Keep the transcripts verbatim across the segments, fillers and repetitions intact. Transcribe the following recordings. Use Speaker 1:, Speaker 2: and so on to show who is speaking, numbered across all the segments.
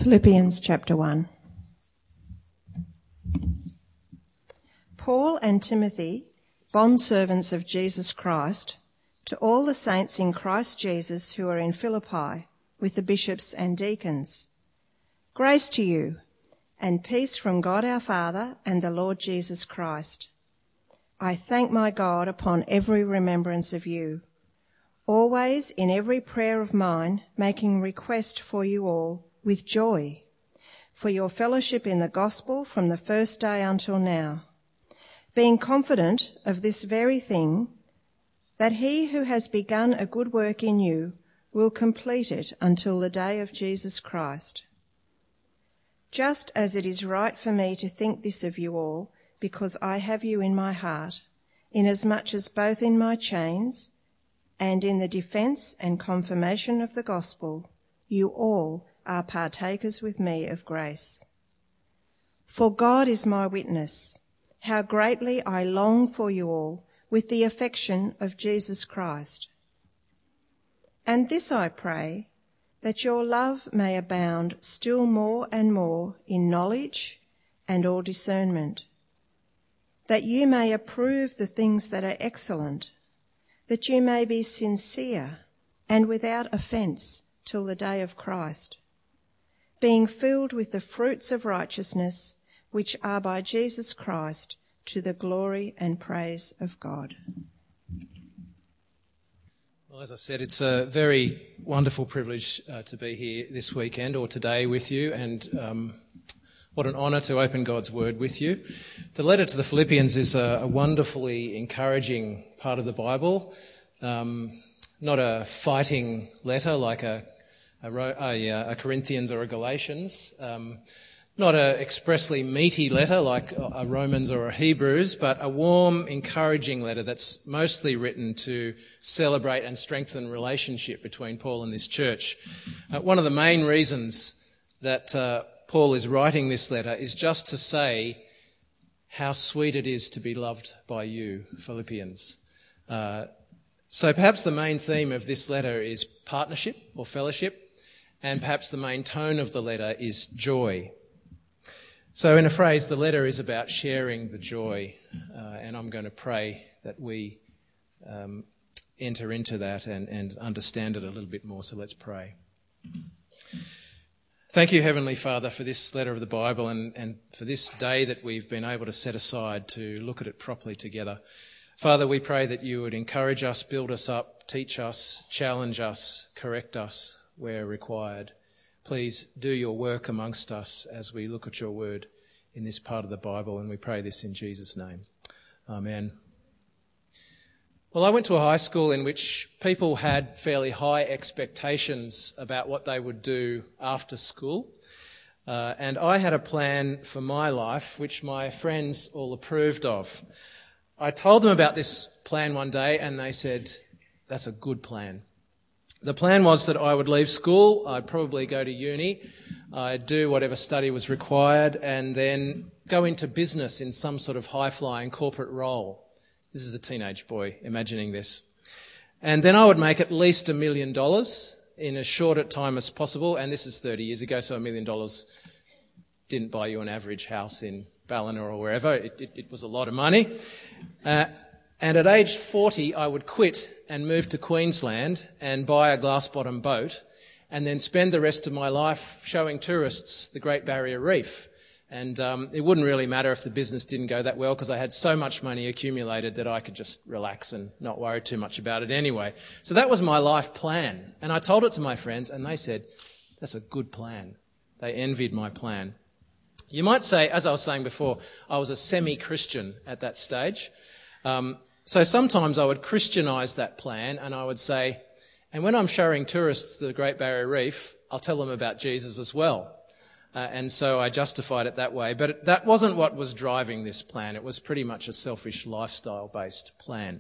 Speaker 1: Philippians chapter one. Paul and Timothy, bondservants of Jesus Christ, to all the saints in Christ Jesus who are in Philippi, with the bishops and deacons. Grace to you, and peace from God our Father and the Lord Jesus Christ. I thank my God upon every remembrance of you, always in every prayer of mine, making request for you all with joy, for your fellowship in the gospel from the first day until now, being confident of this very thing, that he who has begun a good work in you will complete it until the day of Jesus Christ. Just as it is right for me to think this of you all, because I have you in my heart, inasmuch as both in my chains and in the defence and confirmation of the gospel, you all are partakers with me of grace. For God is my witness, how greatly I long for you all with the affection of Jesus Christ. And this I pray, that your love may abound still more and more in knowledge and all discernment, that you may approve the things that are excellent, that you may be sincere and without offence till the day of Christ, being filled with the fruits of righteousness which are by Jesus Christ, to the glory and praise of God.
Speaker 2: Well, as I said, it's a very wonderful privilege uh, to be here this weekend or today with you, and um, what an honour to open God's Word with you. The letter to the Philippians is a, a wonderfully encouraging part of the Bible, um, not a fighting letter like a A, a, a Corinthians or a Galatians, um, not an expressly meaty letter like a Romans or a Hebrews, but a warm, encouraging letter that's mostly written to celebrate and strengthen relationship between Paul and this church. Uh, one of the main reasons that uh, Paul is writing this letter is just to say how sweet it is to be loved by you, Philippians. Uh, so perhaps the main theme of this letter is partnership or fellowship, and perhaps the main tone of the letter is joy. So in a phrase, the letter is about sharing the joy, uh, and I'm going to pray that we um, enter into that and, and understand it a little bit more. So let's pray. Thank you, Heavenly Father, for this letter of the Bible and, and for this day that we've been able to set aside to look at it properly together. Father, we pray that you would encourage us, build us up, teach us, challenge us, correct us where required. Please do your work amongst us as we look at your word in this part of the Bible, and we pray this in Jesus' name. Amen. Well, I went to a high school in which people had fairly high expectations about what they would do after school, uh, and I had a plan for my life which my friends all approved of. I told them about this plan one day and they said, "That's a good plan." The plan was that I would leave school, I'd probably go to uni, I'd do whatever study was required, and then go into business in some sort of high-flying corporate role. This is a teenage boy imagining this. And then I would make at least a million dollars in as short a time as possible, and this is thirty years ago, so a million dollars didn't buy you an average house in Ballina or wherever. It, it, it was a lot of money. Uh, And at age forty, I would quit and move to Queensland and buy a glass-bottom boat and then spend the rest of my life showing tourists the Great Barrier Reef. And um, it wouldn't really matter if the business didn't go that well because I had so much money accumulated that I could just relax and not worry too much about it anyway. So that was my life plan. And I told it to my friends and they said, "That's a good plan." They envied my plan. You might say, as I was saying before, I was a semi-Christian at that stage. Um, so sometimes I would Christianise that plan and I would say, and when I'm showing tourists the Great Barrier Reef, I'll tell them about Jesus as well. Uh, and so I justified it that way. But it, that wasn't what was driving this plan. It was pretty much a selfish lifestyle-based plan.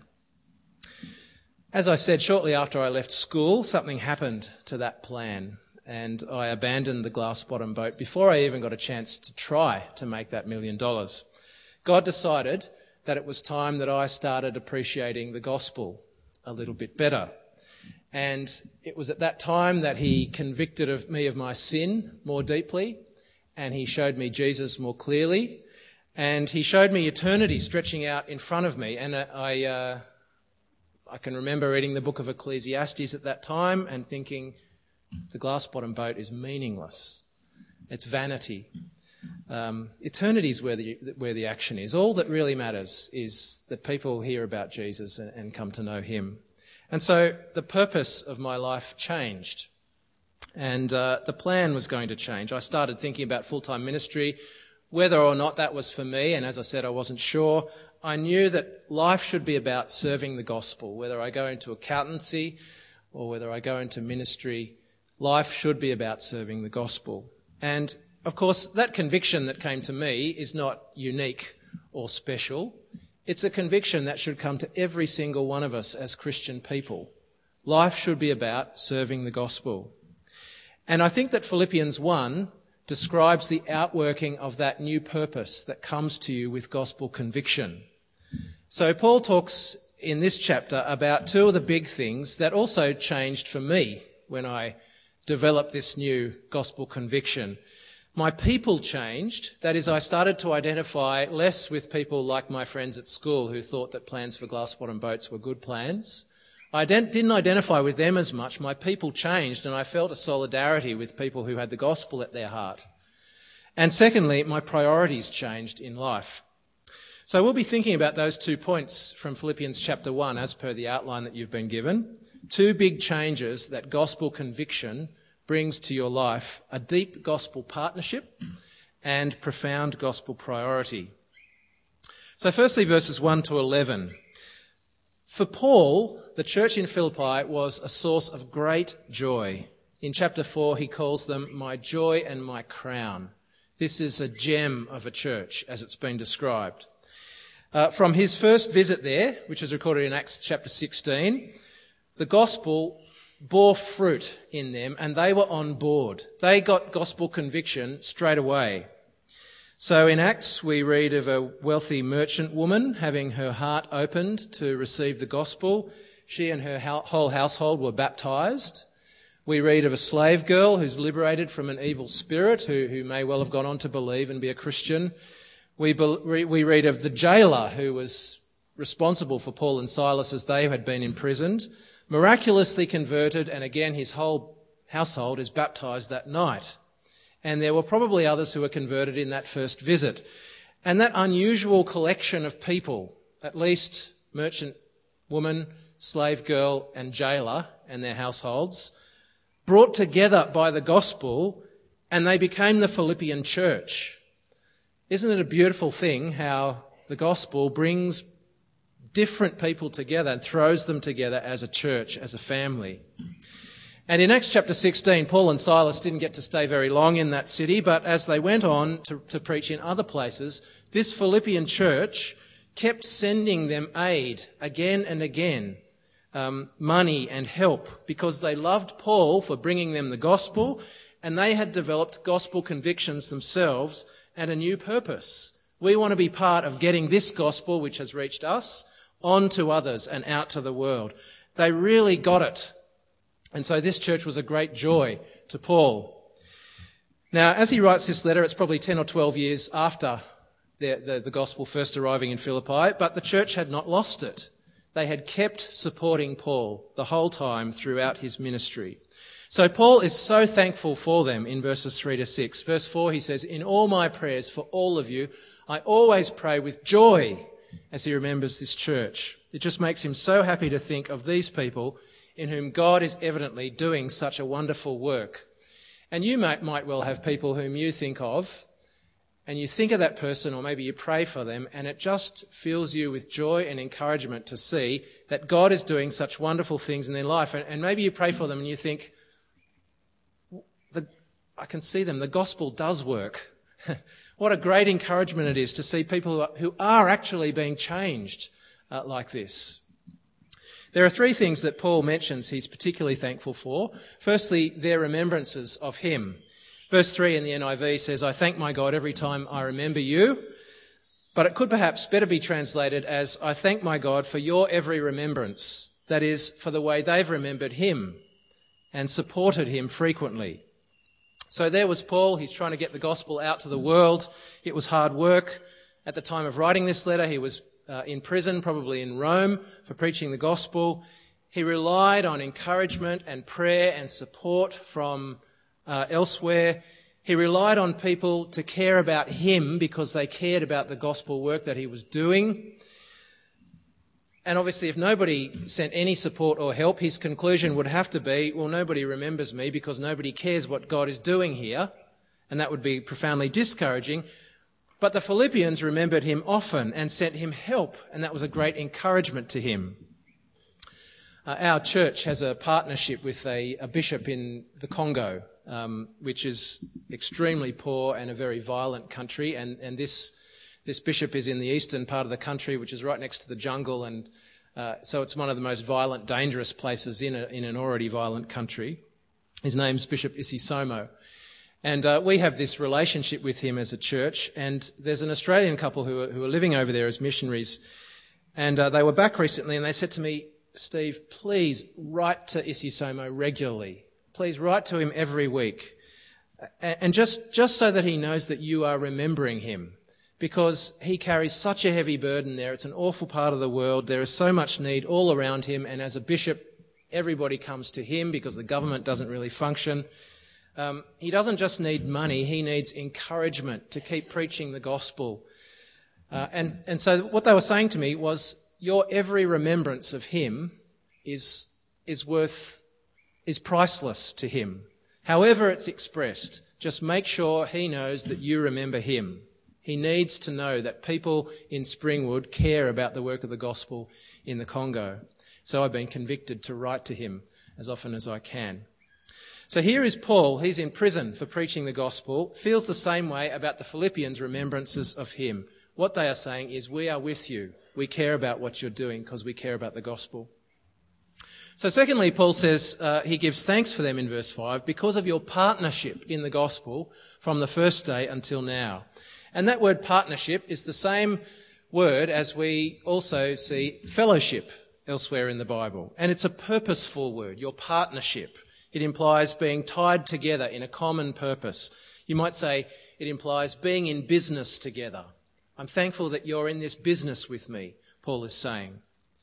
Speaker 2: As I said, shortly after I left school, something happened to that plan. And I abandoned the glass-bottom boat before I even got a chance to try to make that million dollars. God decided that it was time that I started appreciating the gospel a little bit better. And it was at that time that he convicted of me of my sin more deeply, and he showed me Jesus more clearly, and he showed me eternity stretching out in front of me. And I, uh, I can remember reading the book of Ecclesiastes at that time and thinking, the glass-bottom boat is meaningless. It's vanity. Um, eternity is where the, where the action is. All that really matters is that people hear about Jesus and, and come to know him. And so the purpose of my life changed, and uh, the plan was going to change. I started thinking about full-time ministry, whether or not that was for me, and as I said, I wasn't sure. I knew that life should be about serving the gospel. Whether I go into accountancy or whether I go into ministry, life should be about serving the gospel. And of course, that conviction that came to me is not unique or special. It's a conviction that should come to every single one of us as Christian people. Life should be about serving the gospel. And I think that Philippians one describes the outworking of that new purpose that comes to you with gospel conviction. So Paul talks in this chapter about two of the big things that also changed for me when I developed this new gospel conviction. My people changed. That is, I started to identify less with people like my friends at school who thought that plans for glass-bottom boats were good plans. I didn't identify with them as much. My people changed, and I felt a solidarity with people who had the gospel at their heart. And secondly, my priorities changed in life. So we'll be thinking about those two points from Philippians chapter one, as per the outline that you've been given. Two big changes that gospel conviction brings to your life: a deep gospel partnership and profound gospel priority. So firstly, verses one to eleven. For Paul, the church in Philippi was a source of great joy. In chapter four, he calls them my joy and my crown. This is a gem of a church, as it's been described. Uh, from his first visit there, which is recorded in Acts chapter sixteen, the gospel bore fruit in them, and they were on board. They got gospel conviction straight away. So in Acts, we read of a wealthy merchant woman having her heart opened to receive the gospel. She and her whole household were baptized. We read of a slave girl who's liberated from an evil spirit, who, who may well have gone on to believe and be a Christian. We, be, we read of the jailer who was responsible for Paul and Silas as they had been imprisoned, miraculously converted, and again his whole household is baptized that night. And there were probably others who were converted in that first visit. And that unusual collection of people, at least merchant woman, slave girl and jailer and their households, brought together by the gospel, and they became the Philippian church. Isn't it a beautiful thing how the gospel brings different people together and throws them together as a church, as a family? And in Acts chapter sixteen, Paul and Silas didn't get to stay very long in that city, but as they went on to, to preach in other places, this Philippian church kept sending them aid again and again, um, money and help, because they loved Paul for bringing them the gospel, and they had developed gospel convictions themselves and a new purpose. We want to be part of getting this gospel, which has reached us, on to others and out to the world. They really got it. And so this church was a great joy to Paul. Now, as he writes this letter, it's probably ten or twelve years after the, the, the gospel first arriving in Philippi, but the church had not lost it. They had kept supporting Paul the whole time throughout his ministry. So Paul is so thankful for them in verses three to six. Verse four, he says, "In all my prayers for all of you, I always pray with joy," as he remembers this church. It just makes him so happy to think of these people in whom God is evidently doing such a wonderful work. And you might, might well have people whom you think of, and you think of that person, or maybe you pray for them, and it just fills you with joy and encouragement to see that God is doing such wonderful things in their life. And, and maybe you pray for them and you think, the, I can see them, the gospel does work. What a great encouragement it is to see people who are, who are actually being changed uh, like this. There are three things that Paul mentions he's particularly thankful for. Firstly, their remembrances of him. Verse three in the N I V says, "I thank my God every time I remember you." But it could perhaps better be translated as, "I thank my God for your every remembrance That is, for the way they've remembered him and supported him frequently. So there was Paul. He's trying to get the gospel out to the world. It was hard work. At the time of writing this letter, he was uh, in prison, probably in Rome, for preaching the gospel. He relied on encouragement and prayer and support from uh, elsewhere. He relied on people to care about him because they cared about the gospel work that he was doing. And obviously, if nobody sent any support or help, his conclusion would have to be, well, nobody remembers me because nobody cares what God is doing here. And that would be profoundly discouraging. But the Philippians remembered him often and sent him help, and that was a great encouragement to him. Uh, our church has a partnership with a, a bishop in the Congo, um, which is extremely poor and a very violent country, and, and this This bishop is in the eastern part of the country, which is right next to the jungle, and uh, so it's one of the most violent, dangerous places in, a, in an already violent country. His name's Bishop Isisomo. And uh, we have this relationship with him as a church, and there's an Australian couple who are, who are living over there as missionaries, and uh, they were back recently, and they said to me, Steve, please write to Isisomo regularly. Please write to him every week, and just, just so that he knows that you are remembering him. Because he carries such a heavy burden there. It's an awful part of the world. There is so much need all around him. And as a bishop, everybody comes to him because the government doesn't really function. Um, he doesn't just need money. He needs encouragement to keep preaching the gospel. Uh, and, and so what they were saying to me was, your every remembrance of him is, is worth, is priceless to him. However it's expressed, just make sure he knows that you remember him. He needs to know that people in Springwood care about the work of the gospel in the Congo. So I've been convicted to write to him as often as I can. So here is Paul. He's in prison for preaching the gospel, feels the same way about the Philippians' remembrances of him. What they are saying is, we are with you. We care about what you're doing because we care about the gospel. So secondly, Paul says uh, he gives thanks for them in verse five because of your partnership in the gospel from the first day until now. And that word partnership is the same word as we also see fellowship elsewhere in the Bible. And it's a purposeful word, your partnership. It implies being tied together in a common purpose. You might say it implies being in business together. I'm thankful that you're in this business with me, Paul is saying.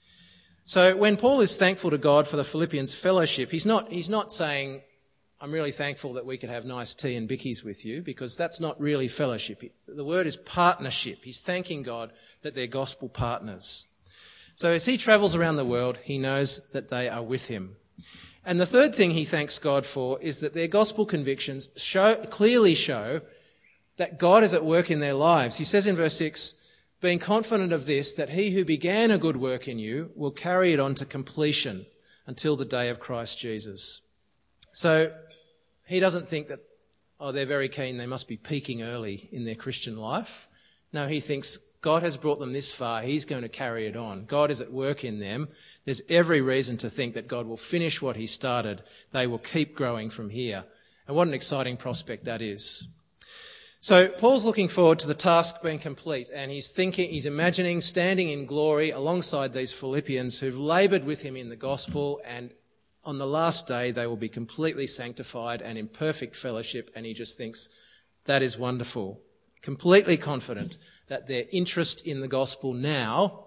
Speaker 2: So when Paul is thankful to God for the Philippians' fellowship, he's not, he's not saying, I'm really thankful that we could have nice tea and bickies with you, because that's not really fellowship. The word is partnership. He's thanking God that they're gospel partners. So as he travels around the world, he knows that they are with him. And the third thing he thanks God for is that their gospel convictions show, clearly show that God is at work in their lives. He says in verse six, being confident of this, that he who began a good work in you will carry it on to completion until the day of Christ Jesus. So he doesn't think that, oh, they're very keen, they must be peaking early in their Christian life. No, he thinks God has brought them this far, he's going to carry it on. God is at work in them. There's every reason to think that God will finish what he started. They will keep growing from here. And what an exciting prospect that is. So Paul's looking forward to the task being complete, and he's thinking, he's imagining standing in glory alongside these Philippians who've laboured with him in the gospel, and on the last day they will be completely sanctified and in perfect fellowship, and he just thinks that is wonderful. Completely confident that their interest in the gospel now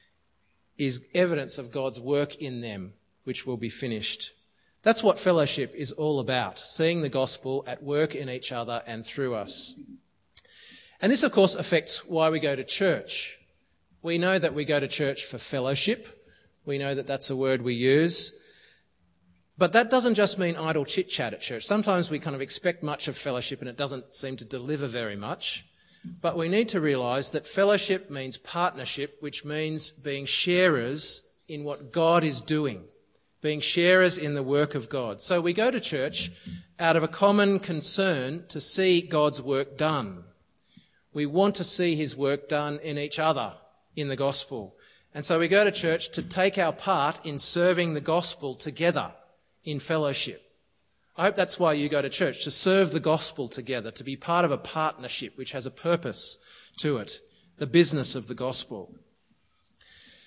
Speaker 2: is evidence of God's work in them, which will be finished. That's what fellowship is all about, seeing the gospel at work in each other and through us. And this, of course, affects why we go to church. We know that we go to church for fellowship. We know that that's a word we use. But that doesn't just mean idle chit-chat at church. Sometimes we kind of expect much of fellowship and it doesn't seem to deliver very much. But we need to realise that fellowship means partnership, which means being sharers in what God is doing. Being sharers in the work of God. So we go to church out of a common concern to see God's work done. We want to see his work done in each other, in the gospel. And so we go to church to take our part in serving the gospel together in fellowship. I hope that's why you go to church, to serve the gospel together, to be part of a partnership which has a purpose to it, the business of the gospel.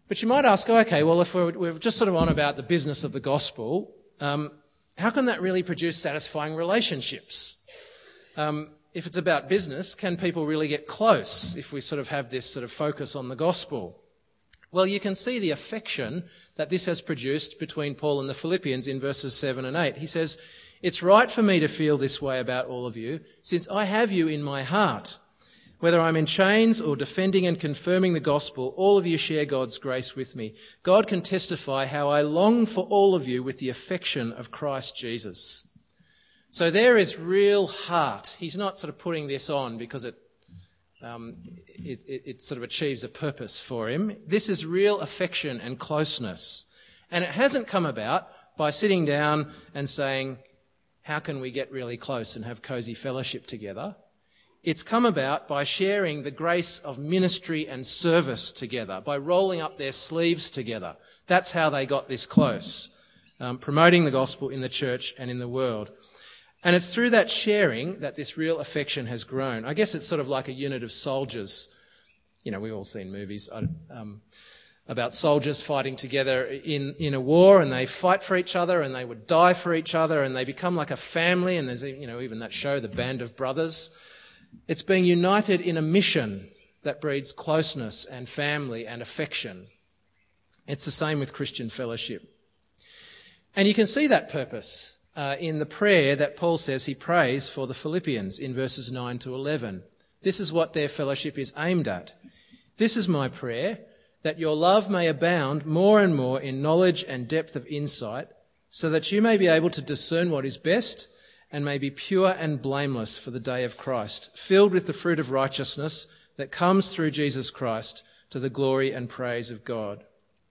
Speaker 2: But you might ask, oh, okay, well, if we're, we're just sort of on about the business of the gospel, um, how can that really produce satisfying relationships? Um, if it's about business, can people really get close if we sort of have this sort of focus on the gospel? Well, you can see the affection that this has produced between Paul and the Philippians in verses seven and eight. He says, "It's right for me to feel this way about all of you, since I have you in my heart. Whether I'm in chains or defending and confirming the gospel, all of you share God's grace with me. God can testify how I long for all of you with the affection of Christ Jesus." So there is real heart. He's not sort of putting this on because it, um, it, it, it sort of achieves a purpose for him. This is real affection and closeness. And it hasn't come about by sitting down and saying, how can we get really close and have cosy fellowship together? It's come about by sharing the grace of ministry and service together, by rolling up their sleeves together. That's how they got this close, um, promoting the gospel in the church and in the world. And it's through that sharing that this real affection has grown. I guess it's sort of like a unit of soldiers. You know, we've all seen movies um, about soldiers fighting together in, in a war, and they fight for each other and they would die for each other and they become like a family. And there's, you know, even that show, The Band of Brothers. It's being united in a mission that breeds closeness and family and affection. It's the same with Christian fellowship. And you can see that purpose uh, in the prayer that Paul says he prays for the Philippians in verses nine to eleven. This is what their fellowship is aimed at. "This is my prayer, that your love may abound more and more in knowledge and depth of insight, so that you may be able to discern what is best and may be pure and blameless for the day of Christ, filled with the fruit of righteousness that comes through Jesus Christ to the glory and praise of God."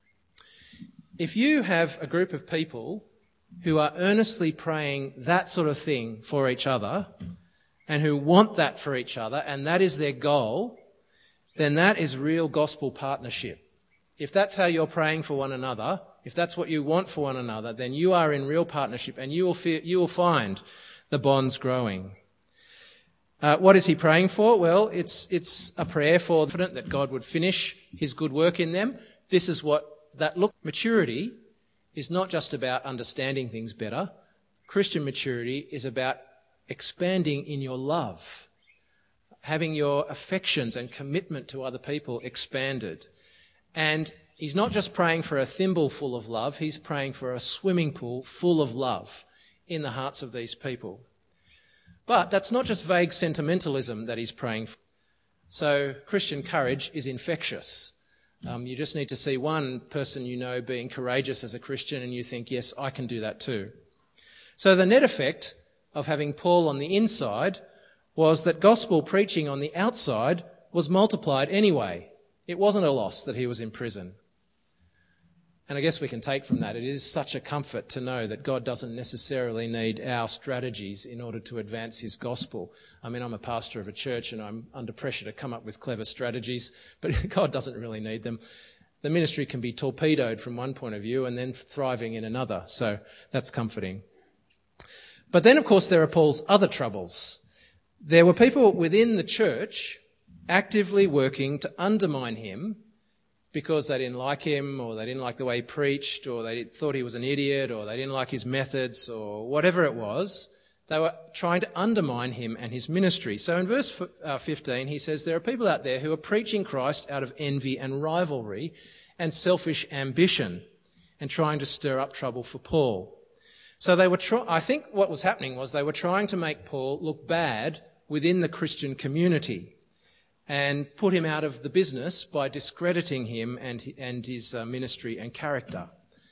Speaker 2: If you have a group of people who are earnestly praying that sort of thing for each other and who want that for each other, and that is their goal, then that is real gospel partnership. If that's how you're praying for one another, if that's what you want for one another, then you are in real partnership, and you will feel, you will find the bonds growing. Uh, what is he praying for? Well, it's it's a prayer for confident that God would finish his good work in them. This is what that look. Maturity is not just about understanding things better. Christian maturity is about expanding in your love, having your affections and commitment to other people expanded. And he's not just praying for a thimble full of love, he's praying for a swimming pool full of love in the hearts of these people. But that's not just vague sentimentalism that he's praying for. So Christian courage is infectious. Um, you just need to see one person you know being courageous as a Christian and you think, yes, I can do that too. So the net effect of having Paul on the inside was that gospel preaching on the outside was multiplied anyway. It wasn't a loss that he was in prison. And I guess we can take from that, it is such a comfort to know that God doesn't necessarily need our strategies in order to advance his gospel. I mean, I'm a pastor of a church and I'm under pressure to come up with clever strategies, but God doesn't really need them. The ministry can be torpedoed from one point of view and then thriving in another. So that's comforting. But then, of course, there are Paul's other troubles. There were people within the church actively working to undermine him because they didn't like him, or they didn't like the way he preached, or they thought he was an idiot, or they didn't like his methods, or whatever it was. They were trying to undermine him and his ministry. So in verse fifteen, he says, there are people out there who are preaching Christ out of envy and rivalry and selfish ambition and trying to stir up trouble for Paul. So they were, try- I think what was happening was they were trying to make Paul look bad within the Christian community and put him out of the business by discrediting him and, and his uh, ministry and character.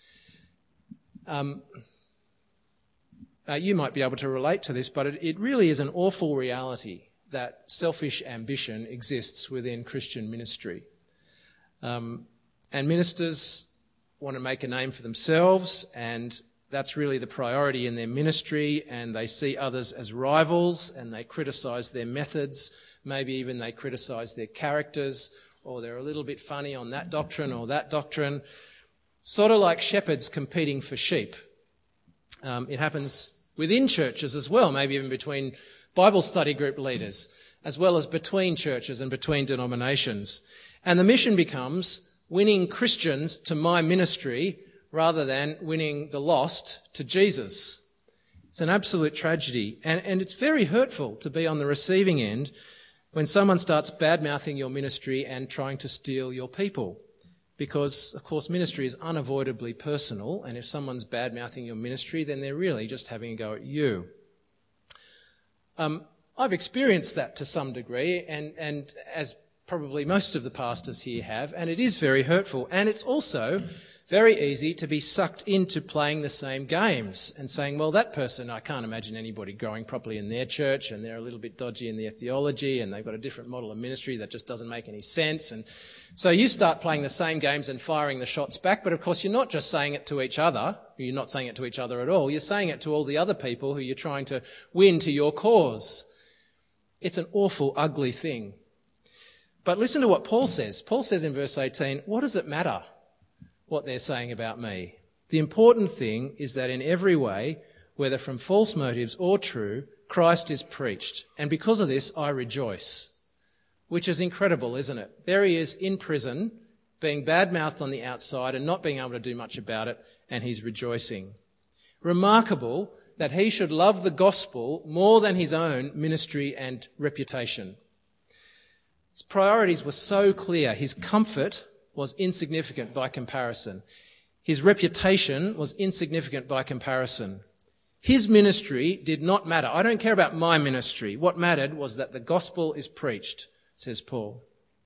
Speaker 2: Um, uh, you might be able to relate to this, but it, it really is an awful reality that selfish ambition exists within Christian ministry. Um, and ministers want to make a name for themselves, and that's really the priority in their ministry, and they see others as rivals and they criticise their methods. Maybe even they criticise their characters, or they're a little bit funny on that doctrine or that doctrine. Sort of like shepherds competing for sheep. Um, it happens within churches as well, maybe even between Bible study group leaders, as well as between churches and between denominations. And the mission becomes, winning Christians to my ministry rather than winning the lost to Jesus. It's an absolute tragedy. And, and it's very hurtful to be on the receiving end when someone starts bad-mouthing your ministry and trying to steal your people. Because, of course, ministry is unavoidably personal, and if someone's bad-mouthing your ministry, then they're really just having a go at you. Um, I've experienced that to some degree, and, and as probably most of the pastors here have, and it is very hurtful. And it's also very easy to be sucked into playing the same games and saying, well, that person, I can't imagine anybody growing properly in their church, and they're a little bit dodgy in their theology, and they've got a different model of ministry that just doesn't make any sense. And so you start playing the same games and firing the shots back, but of course you're not just saying it to each other, you're not saying it to each other at all, you're saying it to all the other people who you're trying to win to your cause. It's an awful, ugly thing. But listen to what Paul says. Paul says in verse eighteen, what does it matter what they're saying about me? The important thing is that in every way, whether from false motives or true, Christ is preached. And because of this, I rejoice. Which is incredible, isn't it? There he is in prison, being bad-mouthed on the outside and not being able to do much about it, and he's rejoicing. Remarkable that he should love the gospel more than his own ministry and reputation. His priorities were so clear. His comfort was insignificant by comparison. His reputation was insignificant by comparison. His ministry did not matter. I don't care about my ministry. What mattered was that the gospel is preached, says Paul.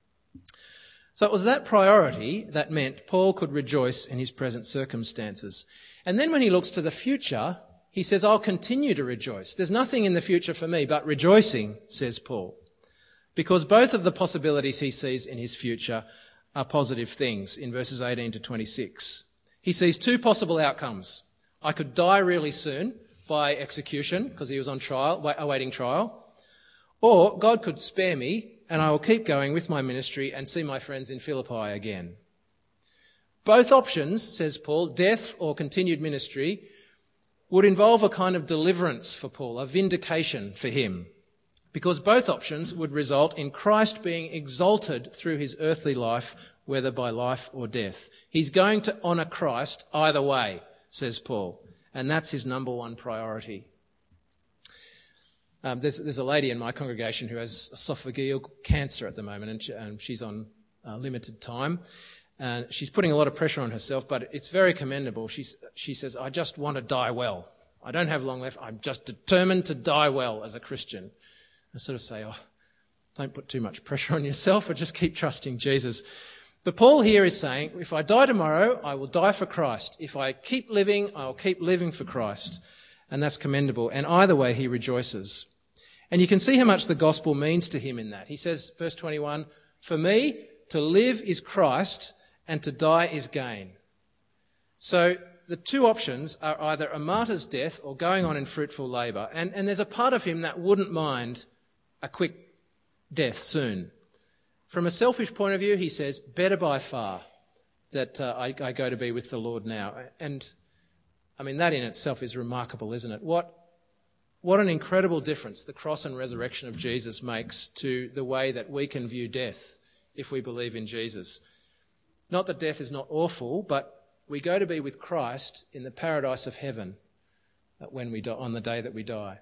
Speaker 2: So it was that priority that meant Paul could rejoice in his present circumstances. And then when he looks to the future, he says, I'll continue to rejoice. There's nothing in the future for me but rejoicing, says Paul. Because both of the possibilities he sees in his future are positive things in verses eighteen to twenty-six. He sees two possible outcomes. I could die really soon by execution because he was on trial, awaiting trial, or God could spare me and I will keep going with my ministry and see my friends in Philippi again. Both options, says Paul, death or continued ministry, would involve a kind of deliverance for Paul, a vindication for him. Because both options would result in Christ being exalted through his earthly life, whether by life or death. He's going to honour Christ either way, says Paul, and that's his number one priority. Um, there's, there's a lady in my congregation who has esophageal cancer at the moment, and, she, and she's on uh, limited time. And she's putting a lot of pressure on herself, but it's very commendable. She's, she says, I just want to die well. I don't have long left. I'm just determined to die well as a Christian. I sort of say, oh, don't put too much pressure on yourself, but just keep trusting Jesus. But Paul here is saying, if I die tomorrow, I will die for Christ. If I keep living, I will keep living for Christ. And that's commendable. And either way, he rejoices. And you can see how much the gospel means to him in that. He says, verse twenty-one, for me, to live is Christ, and to die is gain. So the two options are either a martyr's death or going on in fruitful labour. And, and there's a part of him that wouldn't mind a quick death soon. From a selfish point of view, he says, better by far that uh, I, I go to be with the Lord now. And, I mean, that in itself is remarkable, isn't it? What, what an incredible difference the cross and resurrection of Jesus makes to the way that we can view death if we believe in Jesus. Not that death is not awful, but we go to be with Christ in the paradise of heaven when we die, on the day that we die.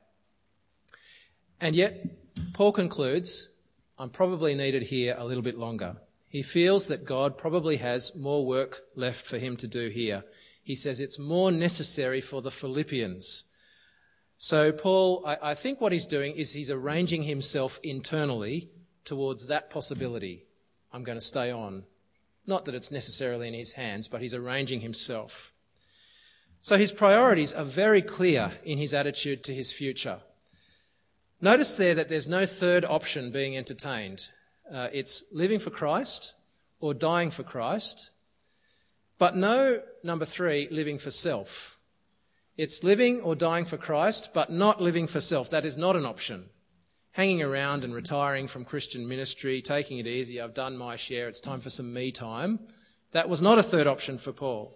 Speaker 2: And yet, Paul concludes, I'm probably needed here a little bit longer. He feels that God probably has more work left for him to do here. He says it's more necessary for the Philippians. So Paul, I, I think what he's doing is he's arranging himself internally towards that possibility. I'm going to stay on. Not that it's necessarily in his hands, but he's arranging himself. So his priorities are very clear in his attitude to his future. Notice there that there's no third option being entertained. Uh, it's living for Christ or dying for Christ, but no, number three, living for self. It's living or dying for Christ, but not living for self. That is not an option. Hanging around and retiring from Christian ministry, taking it easy, I've done my share, it's time for some me time. That was not a third option for Paul.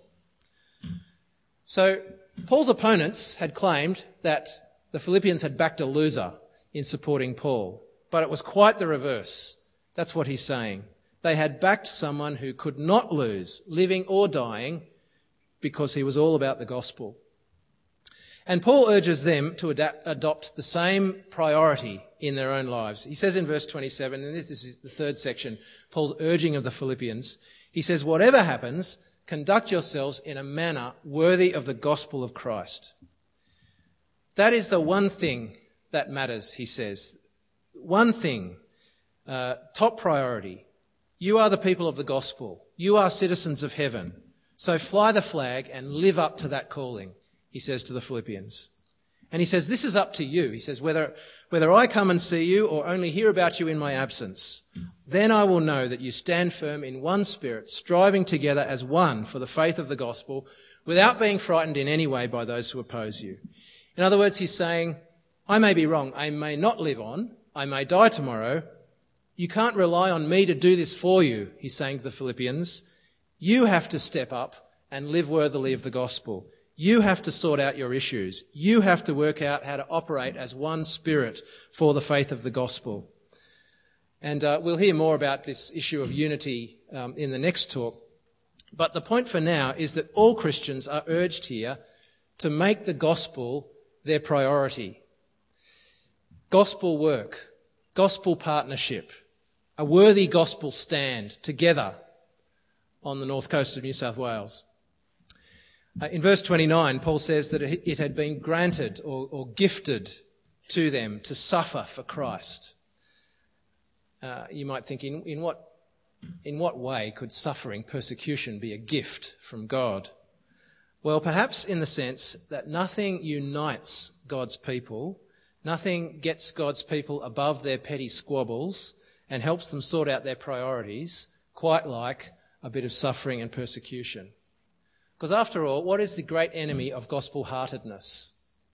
Speaker 2: So Paul's opponents had claimed that the Philippians had backed a loser in supporting Paul, but it was quite the reverse. That's what he's saying. They had backed someone who could not lose, living or dying, because he was all about the gospel. And Paul urges them to adapt, adopt the same priority in their own lives. He says in verse twenty-seven, and this is the third section, Paul's urging of the Philippians, he says, whatever happens, conduct yourselves in a manner worthy of the gospel of Christ. That is the one thing that matters, he says. One thing, uh, top priority. You are the people of the gospel. You are citizens of heaven. So fly the flag and live up to that calling, he says to the Philippians. And he says, this is up to you. He says, whether, whether I come and see you or only hear about you in my absence, then I will know that you stand firm in one spirit, striving together as one for the faith of the gospel, without being frightened in any way by those who oppose you. In other words, he's saying, I may be wrong. I may not live on. I may die tomorrow. You can't rely on me to do this for you, he's saying to the Philippians. You have to step up and live worthily of the gospel. You have to sort out your issues. You have to work out how to operate as one spirit for the faith of the gospel. And uh, we'll hear more about this issue of unity um, in the next talk. But the point for now is that all Christians are urged here to make the gospel their priority. Gospel work, gospel partnership, a worthy gospel stand together on the north coast of New South Wales. Uh, in verse twenty-nine, Paul says that it had been granted or, or gifted to them to suffer for Christ. Uh, you might think, in, in what in what way could suffering, persecution, be a gift from God? Well, perhaps in the sense that nothing unites God's people, nothing gets God's people above their petty squabbles and helps them sort out their priorities quite like a bit of suffering and persecution. Because after all, what is the great enemy of gospel-heartedness?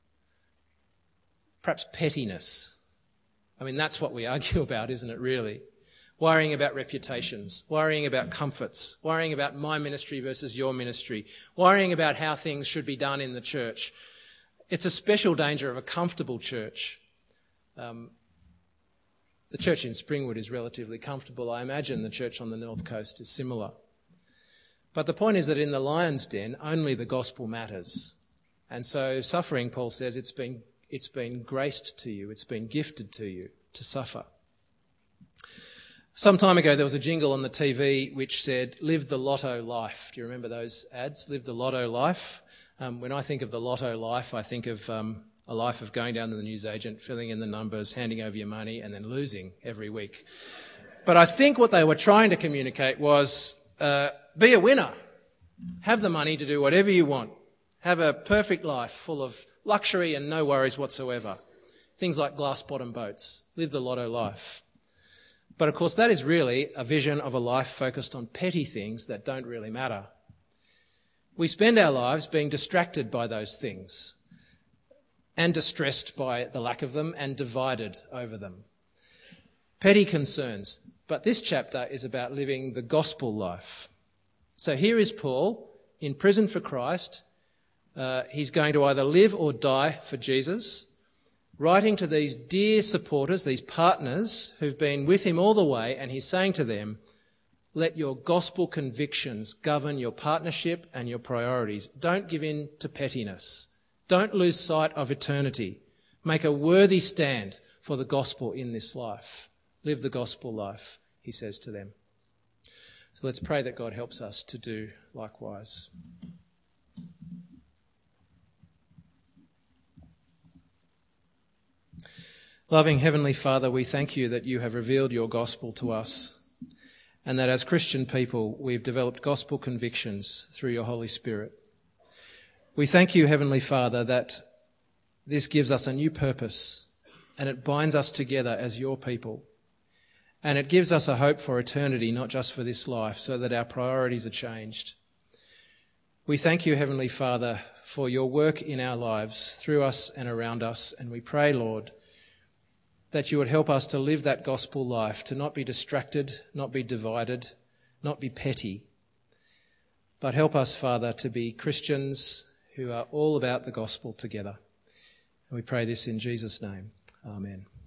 Speaker 2: Perhaps pettiness. I mean, that's what we argue about, isn't it, really? Worrying about reputations, worrying about comforts, worrying about my ministry versus your ministry, worrying about how things should be done in the church. It's a special danger of a comfortable church. Um, the church in Springwood is relatively comfortable. I imagine the church on the North Coast is similar. But the point is that in the lion's den, only the gospel matters. And so suffering, Paul says, it's been, it's been graced to you, it's been gifted to you to suffer. Some time ago, there was a jingle on the T V which said, live the lotto life. Do you remember those ads? Live the lotto life. Um, when I think of the lotto life, I think of um, a life of going down to the newsagent, filling in the numbers, handing over your money, and then losing every week. But I think what they were trying to communicate was, uh, be a winner. Have the money to do whatever you want. Have a perfect life full of luxury and no worries whatsoever. Things like glass-bottom boats. Live the lotto life. But of course, that is really a vision of a life focused on petty things that don't really matter. We spend our lives being distracted by those things and distressed by the lack of them and divided over them. Petty concerns. But this chapter is about living the gospel life. So here is Paul in prison for Christ. Uh, he's going to either live or die for Jesus, writing to these dear supporters, these partners who've been with him all the way, and he's saying to them, let your gospel convictions govern your partnership and your priorities. Don't give in to pettiness. Don't lose sight of eternity. Make a worthy stand for the gospel in this life. Live the gospel life, he says to them. So let's pray that God helps us to do likewise. Loving Heavenly Father, we thank you that you have revealed your gospel to us and that as Christian people we've developed gospel convictions through your Holy Spirit. We thank you, Heavenly Father, that this gives us a new purpose and it binds us together as your people. And it gives us a hope for eternity, not just for this life, so that our priorities are changed. We thank you, Heavenly Father, for your work in our lives, through us and around us. And we pray, Lord, that you would help us to live that gospel life, to not be distracted, not be divided, not be petty, but help us, Father, to be Christians who are all about the gospel together. And we pray this in Jesus' name. Amen.